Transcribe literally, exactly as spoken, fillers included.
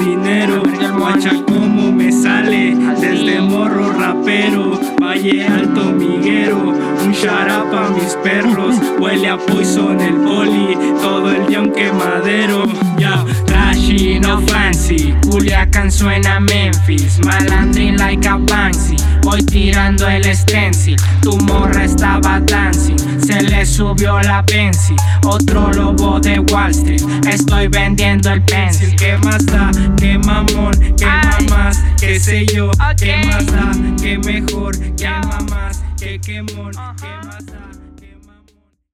dinero. Guacha como me sale, desde morro rapero, Valle Alto Miguero. Un shout out pa' mis perros, huele a poison el poli, todo el young quemadero. Ya, trashy, no fancy, Culiacán suena Memphis, malandrin like a Banksy. Voy tirando el stencil, tu morra estaba dancing, se le subió la pensi. Otro lobo de Wall Street, estoy vendiendo el pencil. ¿Qué más da? ¿Qué mamón? ¿Qué mamás? ¿Qué sé yo? ¿Qué más da? ¿Qué mejor? ¿Qué mamás? ¿Qué quemón? ¿Qué más da?